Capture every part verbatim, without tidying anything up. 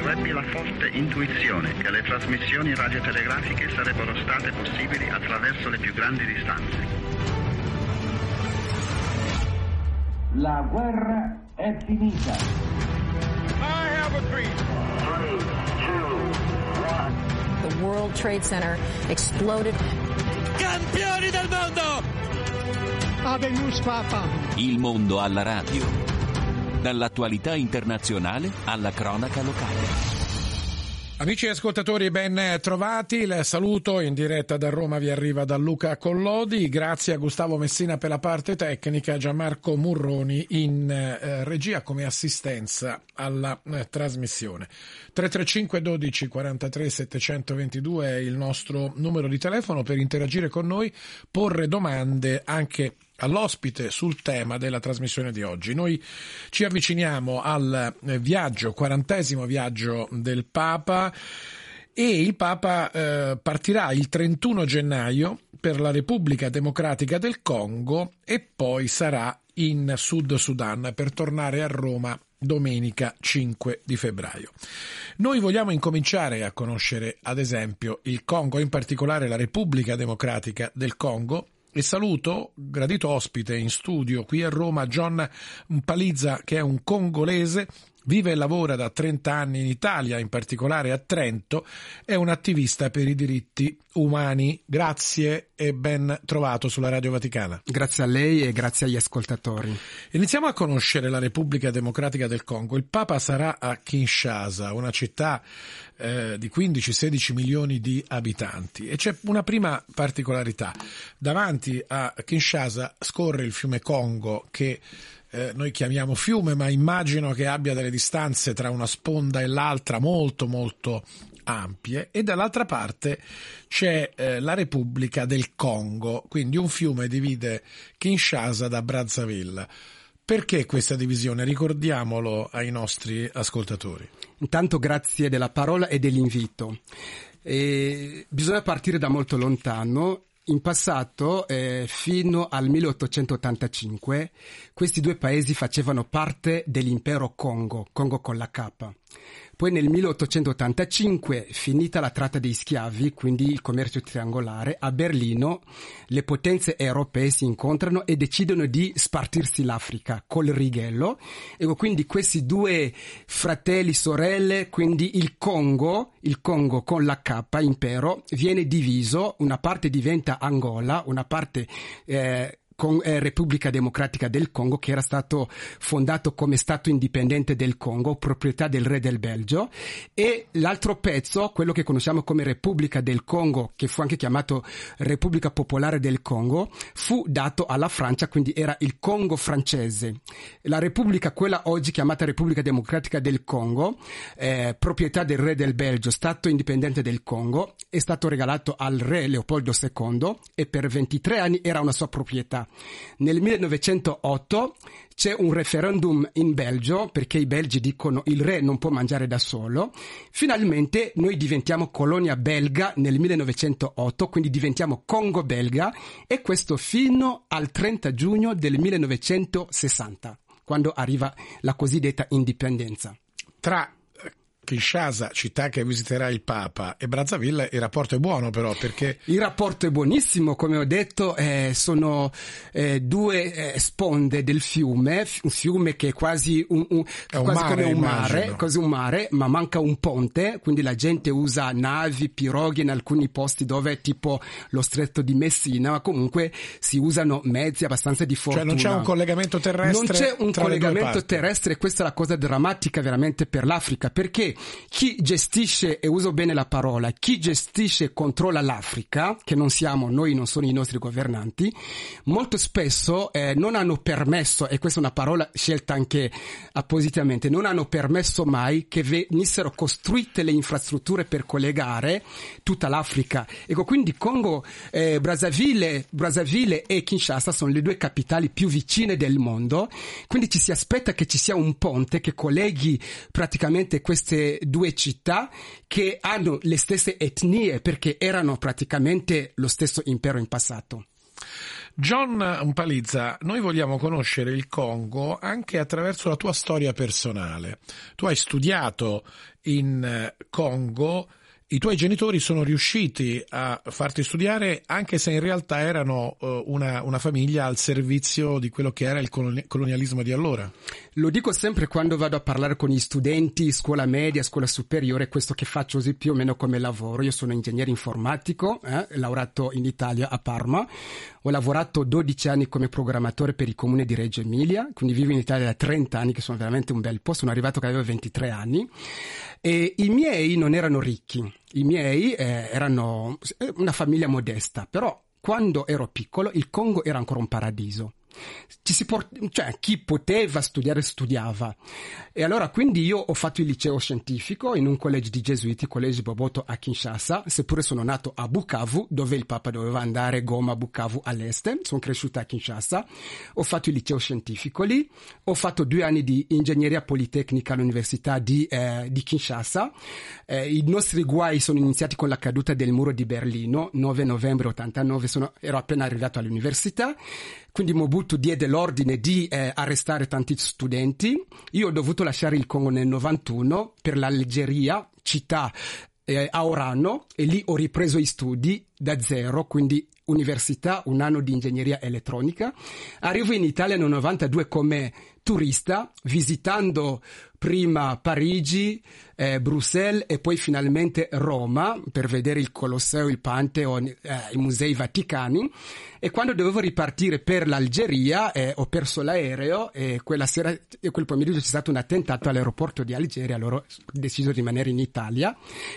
ebbi la forte intuizione che le trasmissioni radiotelegrafiche sarebbero state possibili attraverso le più grandi distanze. La guerra è finita. I have a dream. Three, two, one. The World Trade Center exploded. Campioni del mondo! Habemus Papam. Il mondo alla radio. Dall'attualità internazionale alla cronaca locale. Amici e ascoltatori, ben trovati. Il saluto in diretta da Roma vi arriva da Luca Collodi. Grazie a Gustavo Messina per la parte tecnica, Gianmarco Murroni in eh, regia come assistenza alla eh, trasmissione. tre tre cinque dodici quarantatré settecentoventidue è il nostro numero di telefono per interagire con noi, porre domande anche all'ospite sul tema della trasmissione di oggi. Noi ci avviciniamo al viaggio, quarantesimo viaggio del Papa, e il Papa eh, partirà il trentuno gennaio per la Repubblica Democratica del Congo e poi sarà in Sud Sudan per tornare a Roma domenica cinque di febbraio. Noi vogliamo incominciare a conoscere ad esempio il Congo, in particolare la Repubblica Democratica del Congo, e saluto, gradito ospite in studio qui a Roma, John Mpalizza, che è un congolese, vive e lavora da trenta anni in Italia, in particolare a Trento, è un attivista per i diritti umani. Grazie e ben trovato sulla Radio Vaticana. Grazie a lei e grazie agli ascoltatori. Iniziamo a conoscere la Repubblica Democratica del Congo. Il Papa sarà a Kinshasa, una città eh, di quindici sedici milioni di abitanti, e c'è una prima particolarità. Davanti a Kinshasa scorre il fiume Congo, che Eh, noi chiamiamo fiume, ma immagino che abbia delle distanze tra una sponda e l'altra molto molto ampie, e dall'altra parte c'è eh, la Repubblica del Congo, quindi un fiume divide Kinshasa da Brazzaville. Perché questa divisione? Ricordiamolo ai nostri ascoltatori. Intanto grazie della parola e dell'invito. E bisogna partire da molto lontano. In passato, eh, fino al milleottocentottantacinque, questi due paesi facevano parte dell'impero Congo, Congo con la K. Poi nel milleottocentottantacinque, finita la tratta dei schiavi, quindi il commercio triangolare, a Berlino le potenze europee si incontrano e decidono di spartirsi l'Africa col righello. Ecco, quindi questi due fratelli, sorelle, quindi il Congo, il Congo con la K, impero, viene diviso, una parte diventa Angola, una parte eh, con eh, Repubblica Democratica del Congo, che era stato fondato come Stato indipendente del Congo, proprietà del re del Belgio, e l'altro pezzo, quello che conosciamo come Repubblica del Congo, che fu anche chiamato Repubblica Popolare del Congo, fu dato alla Francia, quindi era il Congo francese. La Repubblica, quella oggi chiamata Repubblica Democratica del Congo, eh, proprietà del re del Belgio, Stato indipendente del Congo, è stato regalato al re Leopoldo secondo e per ventitré anni era una sua proprietà. Nel millenovecentootto c'è un referendum in Belgio, perché i belgi dicono il re non può mangiare da solo. Finalmente noi diventiamo colonia belga nel millenovecentootto, quindi diventiamo Congo belga, e questo fino al trenta giugno del millenovecentosessanta, quando arriva la cosiddetta indipendenza. Tra Kinshasa, città che visiterà il Papa, e Brazzaville il rapporto è buono, però, perché il rapporto è buonissimo, come ho detto, eh, sono eh, due eh, sponde del fiume, un fiume che è quasi un, un, è un quasi mare, come un immagino. mare, quasi un mare, ma manca un ponte, quindi la gente usa navi, piroghe in alcuni posti dove è tipo lo stretto di Messina, ma comunque si usano mezzi abbastanza di fortuna. Cioè non c'è un collegamento terrestre? Non c'è un tra collegamento terrestre, e questa è la cosa drammatica veramente per l'Africa, perché chi gestisce, e uso bene la parola, chi gestisce e controlla l'Africa, che non siamo noi, non sono i nostri governanti, molto spesso eh, non hanno permesso, e questa è una parola scelta anche appositamente, non hanno permesso mai che venissero costruite le infrastrutture per collegare tutta l'Africa. Ecco, quindi Congo, eh, Brazzaville, Brazzaville e Kinshasa sono le due capitali più vicine del mondo, quindi ci si aspetta che ci sia un ponte che colleghi praticamente queste due città che hanno le stesse etnie, perché erano praticamente lo stesso impero in passato. John Mpalizza, noi vogliamo conoscere il Congo anche attraverso la tua storia personale. Tu hai studiato in Congo, i tuoi genitori sono riusciti a farti studiare anche se in realtà erano uh, una, una famiglia al servizio di quello che era il coloni- colonialismo di allora. Lo dico sempre quando vado a parlare con gli studenti, scuola media, scuola superiore, questo che faccio così più o meno come lavoro. Io sono ingegnere informatico, eh, lavorato in Italia a Parma, ho lavorato dodici anni come programmatore per il comune di Reggio Emilia, quindi vivo in Italia da trenta anni, che sono veramente un bel po', sono arrivato che avevo ventitré anni, e i miei non erano ricchi, i miei eh, erano una famiglia modesta, però quando ero piccolo il Congo era ancora un paradiso. Ci si port- cioè chi poteva studiare studiava, e allora quindi io ho fatto il liceo scientifico in un collegio di gesuiti, College Boboto a Kinshasa, seppure sono nato a Bukavu dove il Papa doveva andare, Goma, Bukavu all'est. Sono cresciuto a Kinshasa, ho fatto il liceo scientifico lì, ho fatto due anni di ingegneria politecnica all'università di, eh, di Kinshasa. Eh, i nostri guai sono iniziati con la caduta del muro di Berlino, nove novembre ottantanove, sono, ero appena arrivato all'università. Quindi Mobutu diede l'ordine di eh, arrestare tanti studenti. Io ho dovuto lasciare il Congo nel novantuno per l'Algeria, città eh, a Orano, e lì ho ripreso i studi da zero, quindi università, un anno di ingegneria elettronica. Arrivo in Italia nel novantadue come turista, visitando prima Parigi, eh, Bruxelles e poi finalmente Roma per vedere il Colosseo, il Pantheon, eh, i musei vaticani. E quando dovevo ripartire per l'Algeria eh, ho perso l'aereo, e quella sera e quel pomeriggio c'è stato un attentato all'aeroporto di Algeri. Allora ho deciso di rimanere in Italia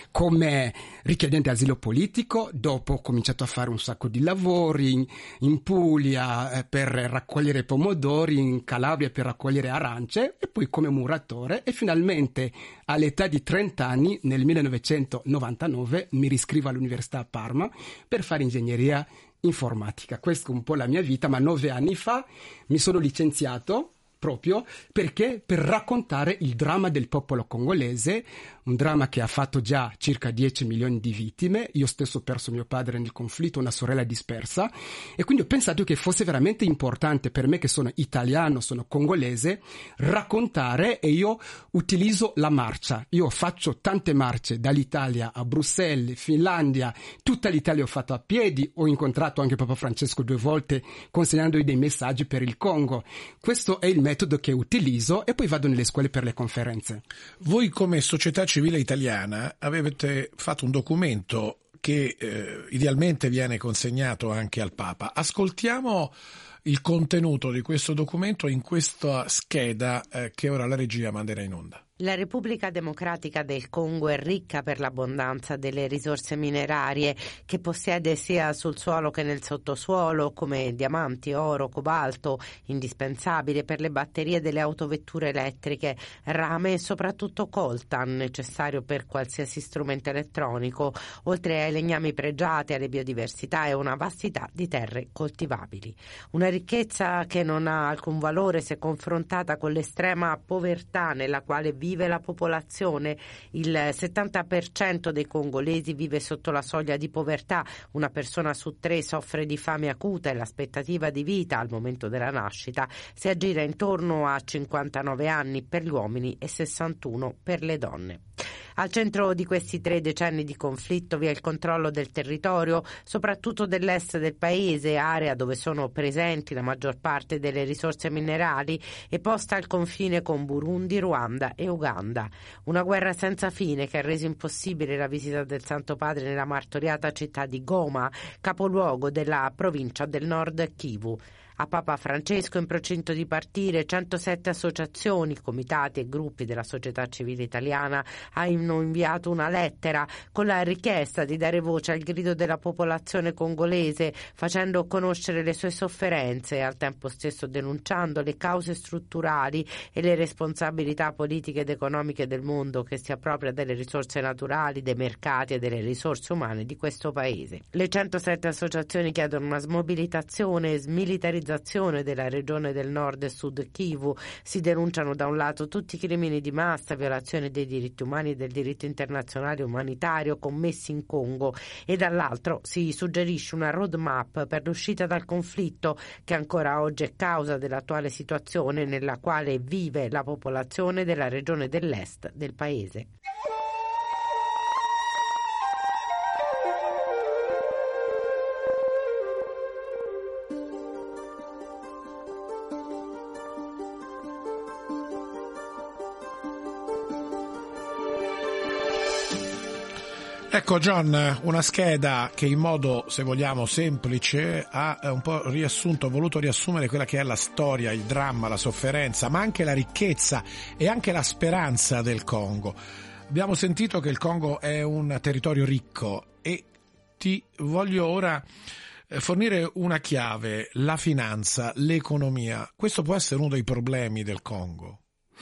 come richiedente asilo politico. Dopo ho cominciato a fare un sacco di lavori in, in Puglia eh, per raccogliere pomodori, in Calabria per raccogliere arance, e poi come muratore, e finalmente all'età di trenta anni nel millenovecentonovantanove mi riscrivo all'Università a Parma per fare ingegneria informatica. Questa è un po' la mia vita, ma nove anni fa mi sono licenziato proprio perché per raccontare il dramma del popolo congolese, un dramma che ha fatto già circa dieci milioni di vittime. Io stesso ho perso mio padre nel conflitto, una sorella dispersa, e quindi ho pensato che fosse veramente importante per me, che sono italiano, sono congolese, raccontare, e io utilizzo la marcia. Io faccio tante marce dall'Italia a Bruxelles, Finlandia, tutta l'Italia ho fatto a piedi, ho incontrato anche Papa Francesco due volte consegnandogli dei messaggi per il Congo. Questo è il metodo che utilizzo, e poi vado nelle scuole per le conferenze. Voi come società civile italiana avete fatto un documento che eh, idealmente viene consegnato anche al Papa. Ascoltiamo il contenuto di questo documento in questa scheda eh, che ora la regia manderà in onda. La Repubblica Democratica del Congo è ricca per l'abbondanza delle risorse minerarie che possiede sia sul suolo che nel sottosuolo, come diamanti, oro, cobalto, indispensabile per le batterie delle autovetture elettriche, rame e soprattutto coltan, necessario per qualsiasi strumento elettronico, oltre ai legnami pregiati, alle biodiversità e una vastità di terre coltivabili. Una ricchezza che non ha alcun valore se confrontata con l'estrema povertà nella quale vive la popolazione. Il settanta per cento dei congolesi vive sotto la soglia di povertà, una persona su tre soffre di fame acuta e l'aspettativa di vita al momento della nascita si aggira intorno a cinquantanove anni per gli uomini e sessantuno per le donne. Al centro di questi tre decenni di conflitto vi è il controllo del territorio, soprattutto dell'est del paese, area dove sono presenti la maggior parte delle risorse minerali e posta al confine con Burundi, Ruanda e Uganda. Una guerra senza fine che ha reso impossibile la visita del Santo Padre nella martoriata città di Goma, capoluogo della provincia del Nord Kivu. A Papa Francesco, in procinto di partire, centosette associazioni, comitati e gruppi della società civile italiana hanno inviato una lettera con la richiesta di dare voce al grido della popolazione congolese, facendo conoscere le sue sofferenze e al tempo stesso denunciando le cause strutturali e le responsabilità politiche ed economiche del mondo che si appropria delle risorse naturali, dei mercati e delle risorse umane di questo paese. Le centosette associazioni chiedono una smobilitazione e smilitarizzazione demilitarizzazione della regione del nord e sud Kivu. Si denunciano da un lato tutti i crimini di massa, violazioni dei diritti umani e del diritto internazionale umanitario commessi in Congo, e dall'altro si suggerisce una roadmap per l'uscita dal conflitto, che ancora oggi è causa dell'attuale situazione nella quale vive la popolazione della regione dell'est del paese. Ecco John, una scheda che in modo, se vogliamo, semplice ha un po' riassunto, voluto riassumere quella che è la storia, il dramma, la sofferenza, ma anche la ricchezza e anche la speranza del Congo. Abbiamo sentito che il Congo è un territorio ricco e ti voglio ora fornire una chiave: la finanza, l'economia. Questo può essere uno dei problemi del Congo.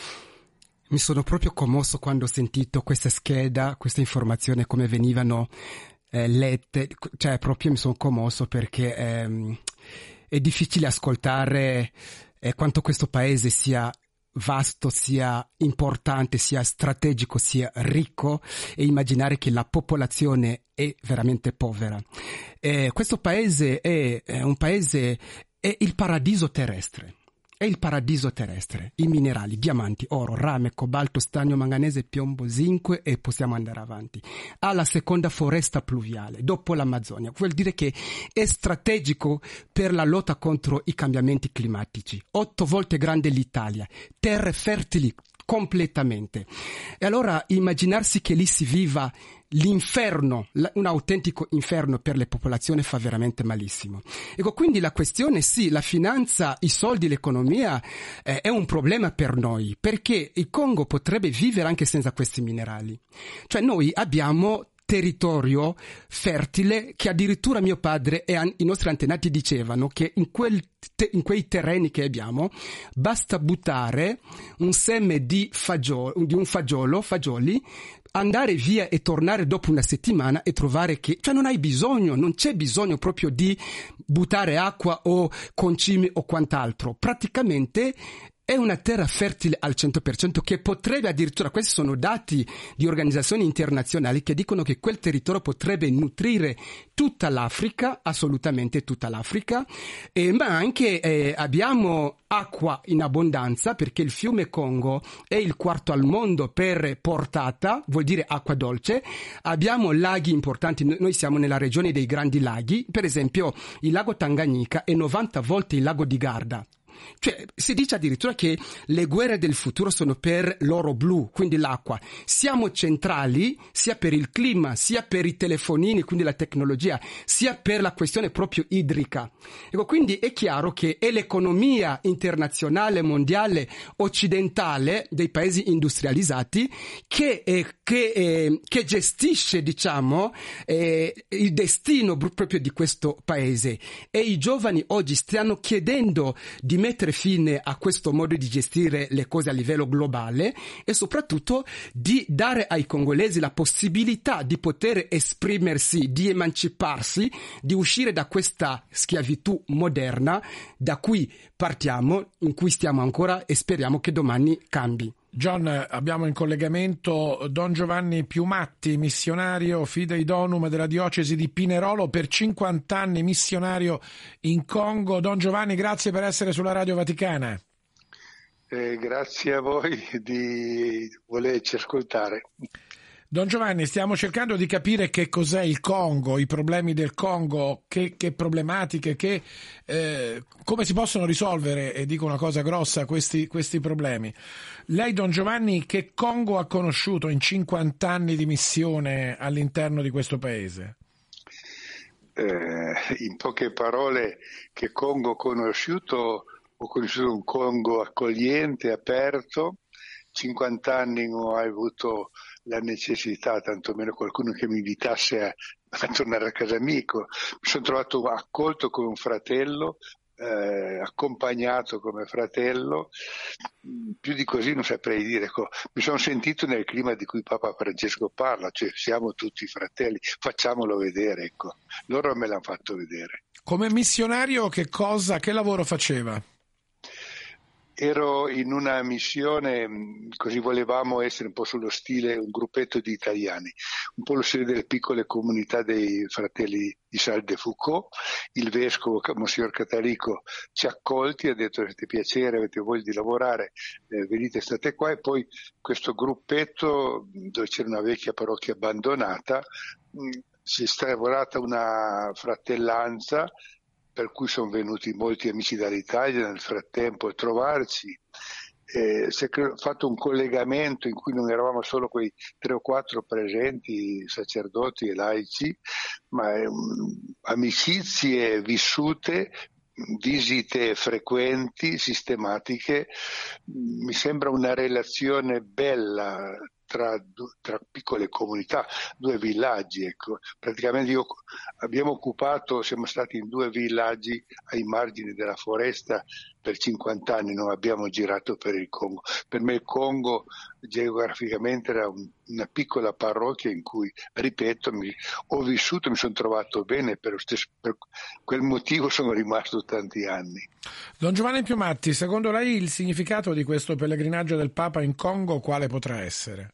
Mi sono proprio commosso quando ho sentito questa scheda, queste informazioni, come venivano eh, lette, cioè proprio mi sono commosso perché ehm, è difficile ascoltare eh, quanto questo paese sia vasto, sia importante, sia strategico, sia ricco, e immaginare che la popolazione è veramente povera. Eh, questo paese è, è un paese, è il paradiso terrestre. È il paradiso terrestre, i minerali, diamanti, oro, rame, cobalto, stagno, manganese, piombo, zinco, e possiamo andare avanti. Ha la seconda foresta pluviale dopo l'Amazzonia, vuol dire che è strategico per la lotta contro i cambiamenti climatici. Otto volte grande l'Italia, terre fertili completamente. E allora immaginarsi che lì si viva l'inferno, un autentico inferno per le popolazioni, fa veramente malissimo. Ecco, quindi la questione, sì, la finanza, i soldi, l'economia eh, è un problema per noi, perché il Congo potrebbe vivere anche senza questi minerali. Cioè noi abbiamo territorio fertile che addirittura mio padre e an- i nostri antenati dicevano che in, quel te- in quei terreni che abbiamo basta buttare un seme di, fagiolo, di un fagiolo, fagioli, andare via e tornare dopo una settimana e trovare che, cioè non hai bisogno, non c'è bisogno proprio di buttare acqua o concimi o quant'altro. Praticamente è una terra fertile al cento per cento, che potrebbe addirittura, questi sono dati di organizzazioni internazionali che dicono che quel territorio potrebbe nutrire tutta l'Africa, assolutamente tutta l'Africa, eh, ma anche eh, abbiamo acqua in abbondanza, perché il fiume Congo è il quarto al mondo per portata, vuol dire acqua dolce. Abbiamo laghi importanti, noi siamo nella regione dei grandi laghi, per esempio il lago Tanganyika è novanta volte il lago di Garda. Cioè, si dice addirittura che le guerre del futuro sono per l'oro blu, quindi l'acqua. Siamo centrali sia per il clima, sia per i telefonini, quindi la tecnologia, sia per la questione proprio idrica. Ecco, quindi è chiaro che è l'economia internazionale, mondiale, occidentale dei paesi industrializzati che, eh, che, eh, che gestisce, diciamo, eh, il destino proprio di questo paese. E i giovani oggi stanno chiedendo di mettere fine a questo modo di gestire le cose a livello globale, e soprattutto di dare ai congolesi la possibilità di poter esprimersi, di emanciparsi, di uscire da questa schiavitù moderna da cui partiamo, in cui stiamo ancora, e speriamo che domani cambi. John, abbiamo in collegamento Don Giovanni Piumatti, missionario Fidei Donum della diocesi di Pinerolo, per cinquanta anni missionario in Congo. Don Giovanni, grazie per essere sulla Radio Vaticana. Eh, grazie a voi di volerci ascoltare. Don Giovanni, stiamo cercando di capire che cos'è il Congo, i problemi del Congo, che, che problematiche, che, eh, come si possono risolvere, e dico una cosa grossa, questi, questi problemi. Lei, Don Giovanni, che Congo ha conosciuto in cinquanta anni di missione all'interno di questo paese? Eh, in poche parole, che Congo ho conosciuto? Ho conosciuto un Congo accogliente, aperto. cinquanta anni non ho avuto la necessità, tantomeno qualcuno che mi invitasse a, a tornare a casa amico. Mi sono trovato accolto come un fratello, eh, accompagnato come fratello. Più di così non saprei dire. Ecco, mi sono sentito nel clima di cui Papa Francesco parla, cioè siamo tutti fratelli, facciamolo vedere, ecco. Loro me l'hanno fatto vedere. Come missionario che cosa, che lavoro faceva? Ero in una missione, così volevamo essere un po' sullo stile, un gruppetto di italiani, un po' lo stile delle piccole comunità dei fratelli di Charles de Foucauld. Il vescovo, Monsignor Catalico, ci ha accolti, ha detto: avete piacere, avete voglia di lavorare, eh, venite, state qua. E poi questo gruppetto, dove c'era una vecchia parrocchia abbandonata, mh, si è instaurata una fratellanza, per cui sono venuti molti amici dall'Italia nel frattempo a trovarci. Eh, si è fatto un collegamento in cui non eravamo solo quei tre o quattro presenti, sacerdoti e laici, ma eh, amicizie vissute, visite frequenti, sistematiche. Mi sembra una relazione bella Tra, tra piccole comunità, due villaggi, ecco. Praticamente io, abbiamo occupato, siamo stati in due villaggi ai margini della foresta per cinquanta anni, non abbiamo girato per il Congo. Per me il Congo geograficamente era un, una piccola parrocchia in cui, ripeto, mi, ho vissuto, mi sono trovato bene, per, lo stesso, per quel motivo sono rimasto tanti anni. Don Giovanni Piumatti, secondo lei il significato di questo pellegrinaggio del Papa in Congo quale potrà essere?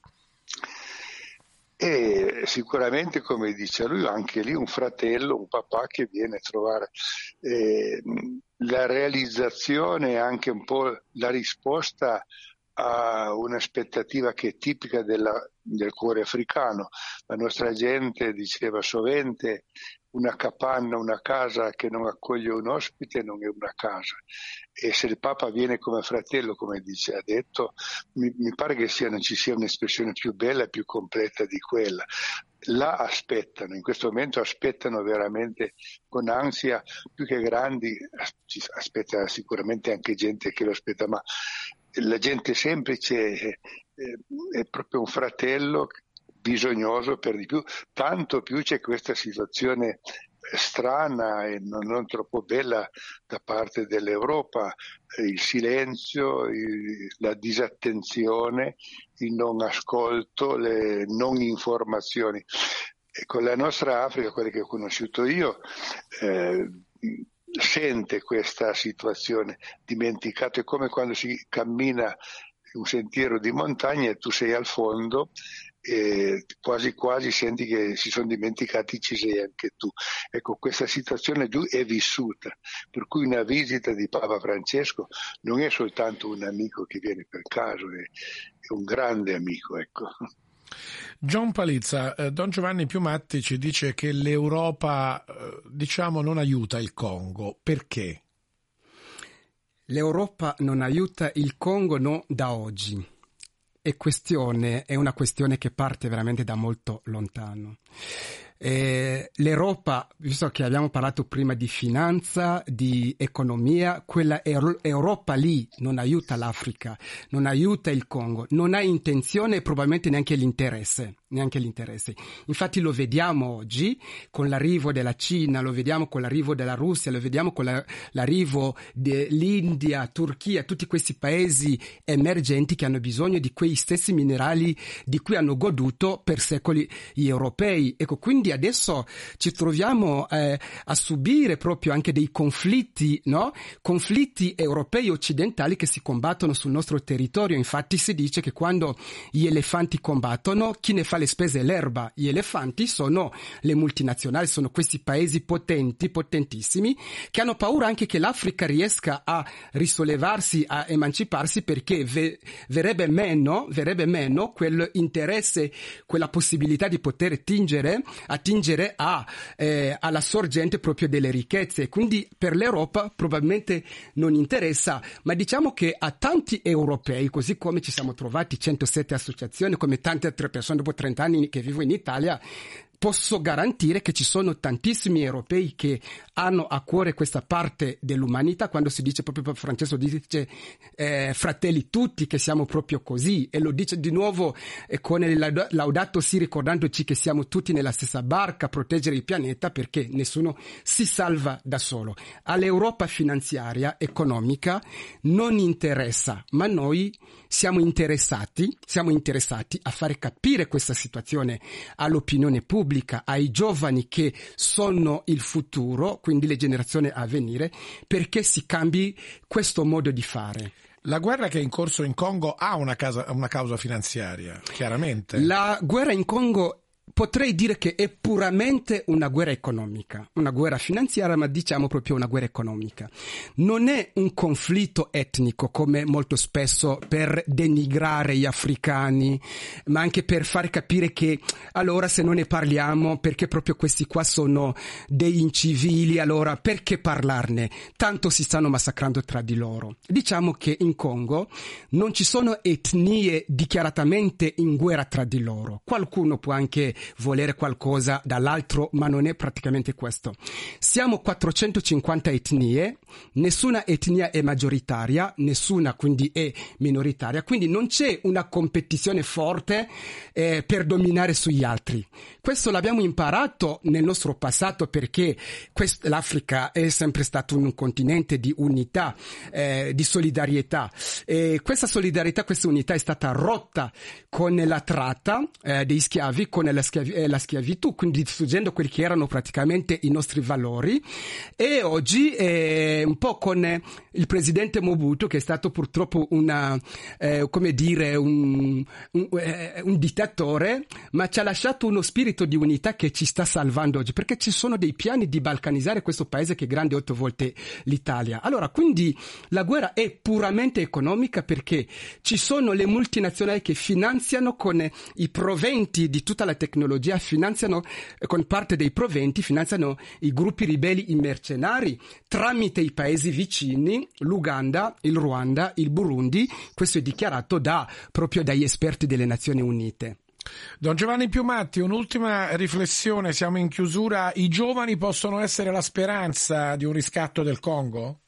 E sicuramente, come dice lui, anche lì un fratello, un papà che viene a trovare eh, la realizzazione, anche un po' la risposta a un'aspettativa che è tipica della, del cuore africano. La nostra gente diceva sovente: una capanna, una casa che non accoglie un ospite non è una casa. E se il Papa viene come fratello, come dice, ha detto, mi, mi pare che sia, non ci sia un'espressione più bella e più completa di quella. Là aspettano, in questo momento aspettano veramente con ansia, più che grandi, ci aspetta sicuramente anche gente che lo aspetta, ma la gente semplice è, è proprio un fratello bisognoso, per di più, tanto più c'è questa situazione strana e non, non troppo bella da parte dell'Europa, il silenzio, il, la disattenzione, il non ascolto, le non informazioni. E con la nostra Africa, quella che ho conosciuto io, eh, sente questa situazione, dimenticato. È come quando si cammina un sentiero di montagna e tu sei al fondo e quasi quasi senti che si sono dimenticati, ci sei anche tu. Ecco, questa situazione giù è vissuta, per cui una visita di Papa Francesco non è soltanto un amico che viene per caso, è, è un grande amico, ecco. John Palizza, eh, Don Giovanni Piumatti ci dice che l'Europa, eh, diciamo, non aiuta il Congo. Perché? L'Europa non aiuta il Congo non da oggi. È, questione, è una questione che parte veramente da molto lontano. Eh, L'Europa, visto che abbiamo parlato prima di finanza, di economia, quella Euro- Europa lì non aiuta l'Africa, non aiuta il Congo, non ha intenzione e probabilmente neanche l'interesse, neanche l'interesse. Infatti lo vediamo oggi con l'arrivo della Cina, lo vediamo con l'arrivo della Russia, lo vediamo con la, l'arrivo dell'India, Turchia, tutti questi paesi emergenti che hanno bisogno di quei stessi minerali di cui hanno goduto per secoli gli europei. Ecco, quindi adesso ci troviamo eh, a subire proprio anche dei conflitti, no? Conflitti europei occidentali che si combattono sul nostro territorio. Infatti si dice che quando gli elefanti combattono, chi ne fa le spese è l'erba. Gli elefanti sono le multinazionali, sono questi paesi potenti, potentissimi, che hanno paura anche che l'Africa riesca a risollevarsi, a emanciparsi, perché ve- verrebbe meno, verrebbe meno quell'interesse, quella possibilità di poter tingere attingere a, eh, alla sorgente proprio delle ricchezze. Quindi per l'Europa probabilmente non interessa, ma diciamo che a tanti europei, così come ci siamo trovati centosette associazioni, come tante altre persone dopo trenta anni che vivo in Italia, posso garantire che ci sono tantissimi europei che hanno a cuore questa parte dell'umanità. Quando si dice, proprio Francesco dice eh, fratelli tutti, che siamo proprio così, e lo dice di nuovo eh, con il Laudato Si, ricordandoci che siamo tutti nella stessa barca a proteggere il pianeta, perché nessuno si salva da solo. All'Europa finanziaria, economica, non interessa, ma noi siamo interessati, siamo interessati a fare capire questa situazione all'opinione pubblica, ai giovani che sono il futuro, quindi le generazioni a venire, perché si cambi questo modo di fare. La guerra che è in corso in Congo ha una, casa, una causa finanziaria, chiaramente. La guerra in Congo potrei dire che è puramente una guerra economica, una guerra finanziaria, ma diciamo proprio una guerra economica. Non è un conflitto etnico, come molto spesso, per denigrare gli africani, ma anche per far capire che allora se non ne parliamo, perché proprio questi qua sono dei incivili, allora perché parlarne? Tanto si stanno massacrando tra di loro. Diciamo che in Congo non ci sono etnie dichiaratamente in guerra tra di loro. Qualcuno può anche volere qualcosa dall'altro, ma non è praticamente questo. Siamo quattrocentocinquanta etnie, nessuna etnia è maggioritaria, nessuna quindi è minoritaria, quindi non c'è una competizione forte eh, per dominare sugli altri. Questo l'abbiamo imparato nel nostro passato, perché quest- l'Africa è sempre stato un continente di unità, eh, di solidarietà, e questa solidarietà, questa unità è stata rotta con la tratta eh, dei schiavi, con la schiavi- eh, la schiavitù, quindi distruggendo quelli che erano praticamente i nostri valori. E oggi eh, un po' con eh, il presidente Mobutu, che è stato purtroppo una, eh, come dire, un, un, eh, un dittatore, ma ci ha lasciato uno spirito di unità che ci sta salvando oggi, perché ci sono dei piani di balcanizzare questo paese che è grande otto volte l'Italia. Allora, quindi la guerra è puramente economica, perché ci sono le multinazionali che finanziano con i proventi di tutta la tecnologia, finanziano con parte dei proventi, finanziano i gruppi ribelli, i mercenari, tramite i paesi vicini, l'Uganda, il Ruanda, il Burundi. Questo è dichiarato da, proprio dagli esperti delle Nazioni Unite. Don Giovanni Piumatti, un'ultima riflessione, siamo in chiusura. I giovani possono essere la speranza di un riscatto del Congo?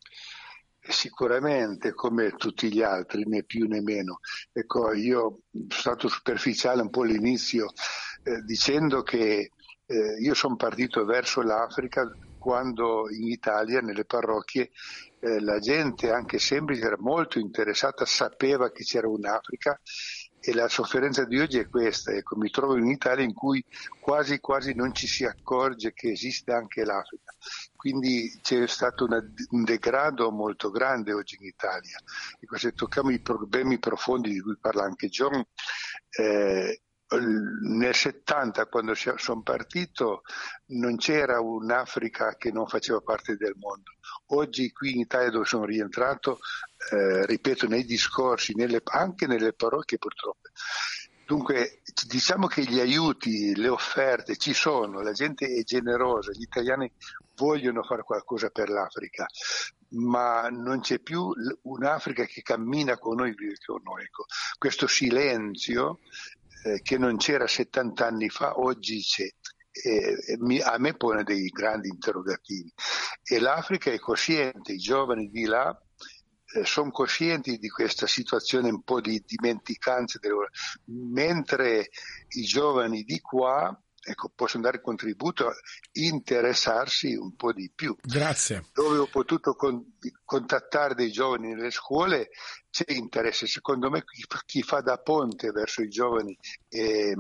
Sicuramente, come tutti gli altri, né più né meno. Ecco, io sono stato superficiale un po' all'inizio eh, dicendo che eh, io sono partito verso l'Africa quando in Italia, nelle parrocchie, eh, la gente anche semplice era molto interessata, sapeva che c'era un'Africa. E la sofferenza di oggi è questa, ecco, mi trovo in un'Italia in cui quasi quasi non ci si accorge che esiste anche l'Africa, quindi c'è stato una, un degrado molto grande oggi in Italia. Ecco, se tocchiamo i problemi profondi di cui parla anche John, eh, nel settanta, quando sono partito, non c'era un'Africa che non faceva parte del mondo. Oggi qui in Italia, dove sono rientrato, eh, ripeto, nei discorsi, nelle, anche nelle parrocchie purtroppo. Dunque, diciamo che gli aiuti, le offerte ci sono, la gente è generosa, gli italiani vogliono fare qualcosa per l'Africa, ma non c'è più un'Africa che cammina con noi, con noi. Ecco. Questo silenzio eh, che non c'era settanta anni fa, oggi c'è. E, mi, a me pone dei grandi interrogativi, e l'Africa è cosciente, i giovani di là eh, sono coscienti di questa situazione un po' di dimenticanza, mentre i giovani di qua, ecco, possono dare contributo a interessarsi un po' di più. Grazie. Dove ho potuto con, contattare dei giovani nelle scuole c'è interesse, secondo me chi, chi fa da ponte verso i giovani è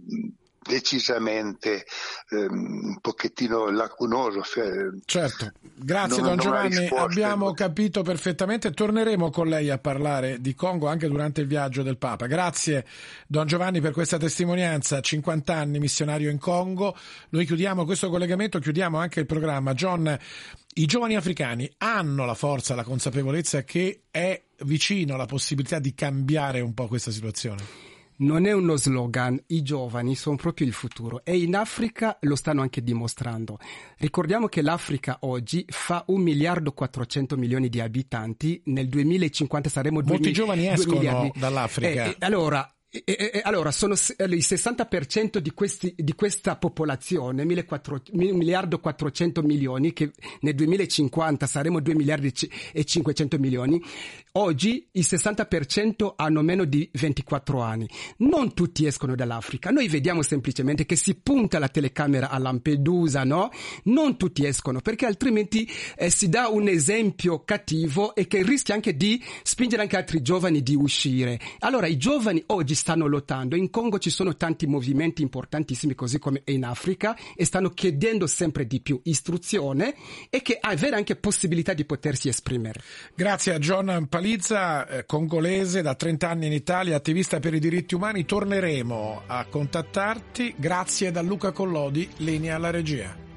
decisamente ehm, un pochettino lacunoso. Certo, grazie non, Don non Giovanni, abbiamo capito perfettamente, torneremo con lei a parlare di Congo anche durante il viaggio del Papa. Grazie Don Giovanni per questa testimonianza, cinquanta anni missionario in Congo. Noi chiudiamo questo collegamento, chiudiamo anche il programma. John, i giovani africani hanno la forza, la consapevolezza che è vicino la possibilità di cambiare un po' questa situazione? Non è uno slogan, i giovani sono proprio il futuro e in Africa lo stanno anche dimostrando. Ricordiamo che l'Africa oggi fa un miliardo quattrocento milioni di abitanti, nel duemilacinquanta saremo molti due, giovani due escono miliardi. dall'Africa. Eh, eh, allora E, e, allora, sono il sessanta per cento di, questi, di questa popolazione, un miliardo e quattrocento milioni, che nel duemilacinquanta saremo due miliardi e cinquecento milioni, oggi il sessanta per cento hanno meno di ventiquattro anni. Non tutti escono dall'Africa, noi vediamo semplicemente che si punta la telecamera a Lampedusa, no? Non tutti escono, perché altrimenti eh, si dà un esempio cattivo e che rischia anche di spingere anche altri giovani di uscire. Allora, i giovani oggi stanno lottando. In Congo ci sono tanti movimenti importantissimi, così come in Africa, e stanno chiedendo sempre di più istruzione e che avere anche possibilità di potersi esprimere. Grazie a John Palizza, eh, congolese da trenta anni in Italia, attivista per i diritti umani. Torneremo a contattarti. Grazie da Luca Collodi, linea alla regia.